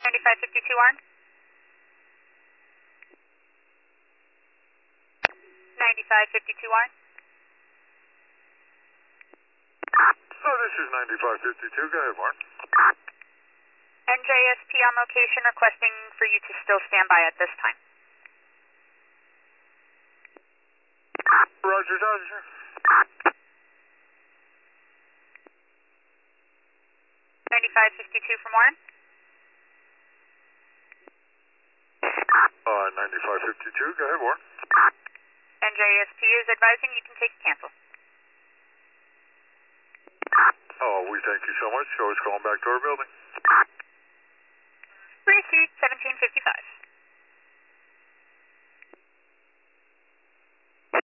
9552 Warren. 9552 Warren. Oh, this is 9552. Go ahead, Warren. NJSP on location requesting for you to still stand by at this time. Roger, Roger. 9552 from Warren. 9552. Go ahead, Warren. NJSP is advising you can take cancel. Oh, we thank you so much. Always calling back to our building. Receipt 1755.